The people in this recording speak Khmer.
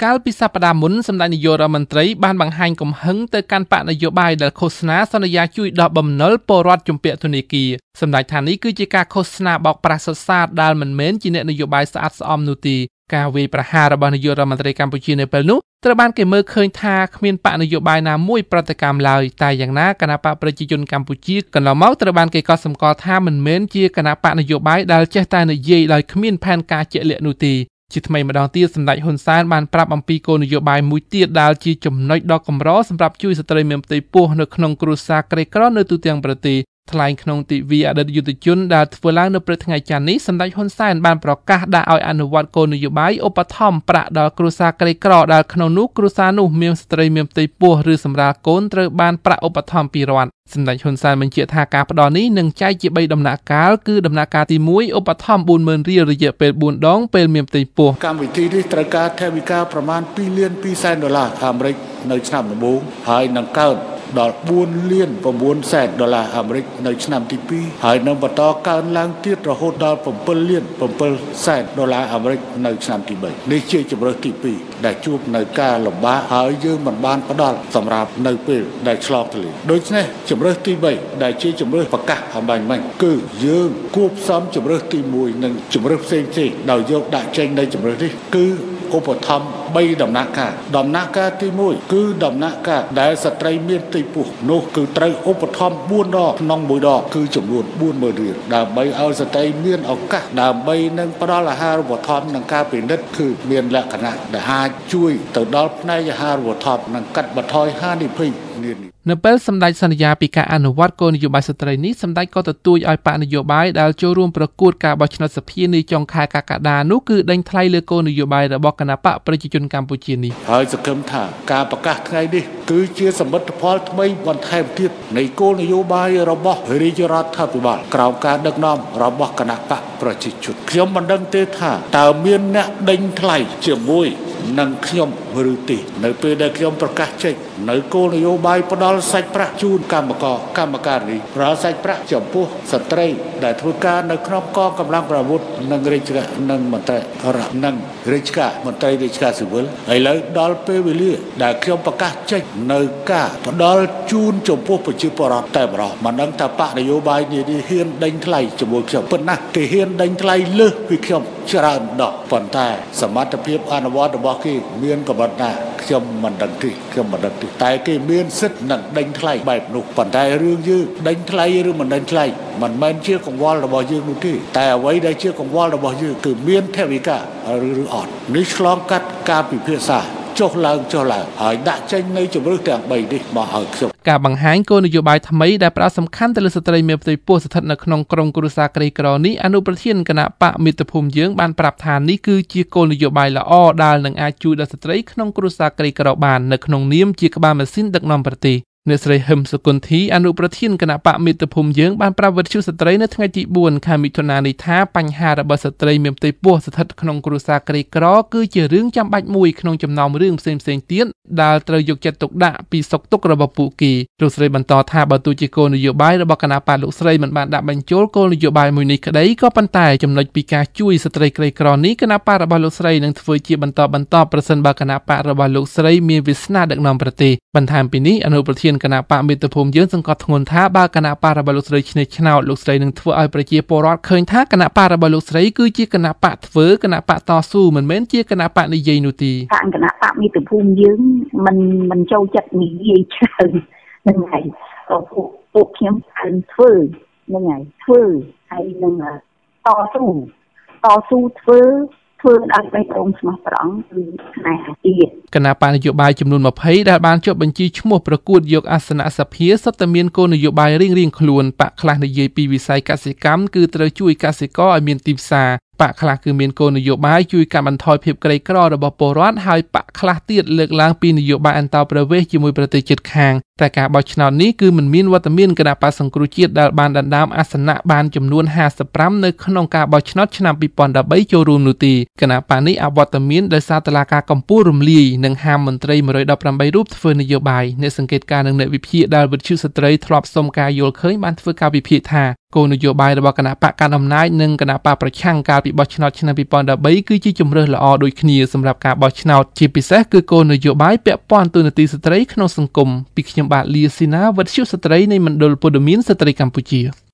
កាលពីសប្តាហ៍មុនសម្ដេចនាយករដ្ឋមន្ត្រីបានបង្ហាញកំហឹងទៅកាន់បកនយោបាយដែលឃោសនាសន្យាជួយដោះបំណុលពលរដ្ឋជំពាក់ធនាគារសម្ដេចថានេះគឺជាការឃោសនាបោកប្រាស់សុទ្ធសាធដែលមិនមែនជាអ្នកនយោបាយស្អាតស្អំនោះទេការវាយប្រហាររបស់នាយករដ្ឋមន្ត្រីកម្ពុជានៅពេលនោះត្រូវបានគេមើលឃើញថាគ្មានបកនយោបាយណាមួយប្រតិកម្មឡើយតែយ៉ាងណាគណៈបកប្រជាជនកម្ពុជាកន្លងមកត្រូវបានគេកត់សម្គាល់ថាមិនមែនជាគណៈបកនយោបាយដែលចេះតែនិយាយដោយគ្មានផែនការជាក់លាក់នោះទេជាថ្មីម្ដងទៀតសម្ដេចហ៊ុនសែនបានប្រាប់អំពីគោលនយោបាយមួយទៀតដែលជាចំណុចដ៏កម្រសម្រាប់ជួយស្ត្រីមានផ្ទៃពោះនៅក្នុងគ្រួសារក្រីក្រនៅទូទាំងប្រទេសថ្លែងក្នុងទិវាអតីតយុទ្ធជនដែលធ្វើឡើងនៅព្រឹកថ្ងៃច័ន្ទនេះសម្ដេចហ៊ុនសែនបានប្រកាសដាក់ឲ្យអនុវត្តគោលនយោបាយឧបត្ថម្ភប្រាក់ដល់គ្រួសារក្រីក្រដែលក្នុងនោះគ្រួសារនោះមានស្ត្រីមានផ្ទៃពោះឬសម្រាលកូនត្រូវបានប្រាក់ឧបត្ថម្ភពីរដ្ឋសម្ដេចហ៊ុនសែនបញ្ជាក់ថាការផ្តល់នេះនឹងចែកជា3ដំណាក់កាលគឺដំណាក់កាលទី1ឧបត្ថម្ភ 40,000 រៀលរយៈពេល4ដងពេលមានផ្ទៃពោះកម្មវិធីនេះត្រូវការថវិកាប្រមាណ$2.2 លានអាមេរិកនៅឆ្នាំដំបូងហើយនឹងកើតដល់$4.9 លានអាមេរិកនៅឆ្នាំទី2ហើយនឹងបន្តកើនឡើងទៀតរហូតដល់$7.7 លានអាមេរិកនៅឆ្នាំទី3នេះជាជម្រើសទី2ដែលជួបនៅការលំបាកហើយយើងមិនបានផ្ដល់សម្រាប់នៅពេលដែលឆ្លងទន្លេដូច្នេះជម្រើសទី3ដែលជាជម្រើសប្រកាសអំបញ្ញមិញគឺយើងគួបផ្សំជម្រើសទី1និងជម្រើសផ្សេងៗដោយយកដាក់ចេញនៅជម្រើសនេះគឺឧបត្ថម្ភ3ដំណាក់កាលដំណាក់កាលទី1គឺដំណាក់កាលដែលស្ត្រីមានផ្ទៃពោះនោះគឺត្រូវឧបត្ថម្ភ4ដងក្នុងមួយដងគឺចំនួន$40,000រៀលដើម្បីឲ្យស្ត្រីមានឱកាសដើម្បីនឹងផ្ដល់អាហារូបត្ថម្ភនិងការពិនិត្យគឺមានលក្ខណៈដែលអាចជួយទៅដល់ផ្នែកអាហារូបត្ថម្ភនិងកាត់បន្ថយហានិភ័យនៅពេលសម្ដេចសន្យាពីការអនុវត្តគោលនយោបាយស្ត្រីនេះសម្ដេចក៏ទទូចឲ្យបកនយោបាយដែលចូលរួមប្រកួតការបោះឆ្នោតសភានាចុងខែកក្កដានោះគឺដេញថ្លៃលើគោលនយោបាយរបស់គណៈបកប្រជាជនកម្ពុជានេះហើយសង្ឃឹមថាការប្រកាសថ្ងៃនេះគឺជាសមិទ្ធផលថ្មីបន្ថែមទៀតនៃគោលនយោបាយរបស់រាជរដ្ឋាភិបាលក្រោមការដឹកនាំរបស់គណៈបកប្រជាជនខ្ញុំមិនដឹងទេថាតើមានអ្នកដេញថ្លៃជាមួយនឹងខ្ញុំឬទេនៅពេលដែលខ្ញុំប្រកាសចេញនៅគោលនយោបាយផ្ដល់សាច់ប្រាក់ជូនកម្មការីផ្ដល់សាច់ប្រាក់ចំពោះស្ត្រីដែលធ្វើការនៅក្នុងកងកម្លាំងប្រដាប់អាវុធនិងរាជការនិងមន្ត្រីនិងរាជការមន្ត្រីរាជការស៊ីវិលឥឡូវដល់ពេលវេលាដែលខ្ញុំប្រកាសចេញនៅការផ្ដល់ជូនចំពោះប្រជាពលរដ្ឋតែម្ដងមិនដឹងថាបកនយោបាយនេះហ៊ានដេញថ្លៃជាមួយខ្ញុំប៉ុណ្ណាគេហ៊ានដេញថ្លៃលើសពីខ្ញុំច្រើនដកប៉ុន្តែសមត្ថភាពអនុវត្តរបស់គេមានកម្រិតណាខ្ញុំមិនដឹងទេតែគេមានសិទ្ធិនឹងដេញថ្លៃបែបនោះប៉ុន្តែរឿងយើងដេញថ្លៃឬមិនដេញថ្លៃមិនមែនជាកង្វល់របស់យើងនោះទេតែអ្វីដែលជាកង្វល់របស់យើងគឺមានថវិកាឬអត់នេះឆ្លងកាត់ការពិភាក្សាចុះឡើងហើយដាក់ចេញនៅជម្រើសទាំង3នេះមកឲ្យខ្ញុំការបង្ហាញគោលនយោបាយថ្មីដែលផ្ដោតសំខាន់ទៅលើស្ត្រីមានផ្ទៃពោះស្ថិតនៅក្នុងក្រុមគ្រួសារក្រីក្រនេះអនុប្រធានគណៈបកមាតុភូមិយើងបានប្រាប់ថានេះគឺជាគោលនយោបាយល្អដែលនឹងអាចជួយដល់ស្ត្រីក្នុងគ្រួសារក្រីក្របាននៅក្នុងនាមជាក្បាលម៉ាស៊ីនដឹកនាំប្រទេសអ្នកស្រីហឹមសុគន្ធីអនុប្រធានគណៈបកមាតុភូមិយើងបានប្រាប់វិទ្យុស្ត្រីនៅថ្ងៃទី4ខែមិថុនានេះថាបញ្ហារបស់ស្ត្រីមានផ្ទៃពោះស្ថិតក្នុងគ្រួសារក្រីក្រគឺជារឿងចាំបាច់មួយក្នុងចំណោមរឿងផ្សេងៗទៀតដែលត្រូវយកចិត្តទុកដាក់ពីសុខទុក្ខរបស់ពួកគេលោកស្រីបន្តថាបើទោះជាគោលនយោបាយរបស់គណៈបកលោកស្រីមិនបានដាក់បញ្ចូលគោលនយោបាយមួយនេះក្តីក៏ប៉ុន្តែចំណុចពីការជួយស្ត្រីក្រីក្រនេះគណៈបករបស់លោកស្រីនឹងធ្វើជាបន្តប្រសិនបើគណៈបករបស់លោកស្រីមានវាសនាដឹកនាំប្រទេសបន្ថែមពីនេះអនុប្រធានគណៈបកមាតុភូមិយើងសង្កត់ធ្ងន់ថាបើគណៈបករបស់លោកស្រីឆ្នេះឆ្នោតលោកស្រីនឹងធ្វើឲ្យប្រជាពលរដ្ឋឃើញថាគណៈបករបស់លោកស្រីគឺជាគណៈបកធ្វើគណៈបកតស៊ូមិនមែនជាគណៈបកនិយាយនោះទេគណៈបកមាតុភូមិយើងមិនចូលចិត្តនិយាយច្រើនហ្នឹងហើយពួកខ្ញុំធ្វើហ្នឹងហើយធ្វើហើយនឹងតស៊ូធ្វើដល់បេះដូងស្មោះត្រង់គឺផ្នែកទៀតគណៈបកនយោបាយចំនួន20ដែលបានចុះបញ្ជីឈ្មោះប្រកួតយកអាសនៈសភាសុទ្ធតែមានគោលនយោបាយរៀងៗខ្លួនបកខ្លះនិយាយពីវិស័យកសិកម្មគឺត្រូវជួយកសិករឲ្យមានទីផ្សារបកខ្លះគឺមានគោលនយោបាយជួយកាត់បន្ថយភាពក្រីក្ររបស់ពលរដ្ឋហើយបកខ្លះទៀតលើកឡើងពីនយោបាយអន្តោប្រវេសន៍ជាមួយប្រទេសជិតខាងតែការបោះឆ្នោតនេះគឺមិនមានវត្តមានគណៈបកសង្គ្រោះជាតិដែលបានដណ្ដើមអាសនៈបានចំនួន55នៅក្នុងការបោះឆ្នោតឆ្នាំ2013ចូលរួមនោះទេគណៈបកនេះអវត្តមានដោយសារតឡាការកម្ពុជារំលាយនិងហាមមន្ត្រី118រូបធ្វើនយោបាយអ្នកសង្កេតការណ៍និងអ្នកវិភាគដែលវិទ្យុស្ត្រីធ្លាប់សុំការយល់ឃើញបានធ្វើការវិភាគថាគោលនយោបាយរបស់គណៈបកកណ្ដាលអំណាចនិងគណៈបកប្រឆាំងកាលពីបោះឆ្នោតឆ្នាំ2013គឺជាជំរើសល្អដូចគ្នាសម្រាប់ការបោះឆ្នោតជាពិសេសគឺគោលនយោបាយពាក់ព័ន្ធទូនាទីស្ត្រីក្នុងសង្គមពីខ្ញុំបាទលីស៊ីណាវັດឈូស្ត្រីនៃមណ្ឌលព័ត៌មានស្ត្រីកម្ពុជា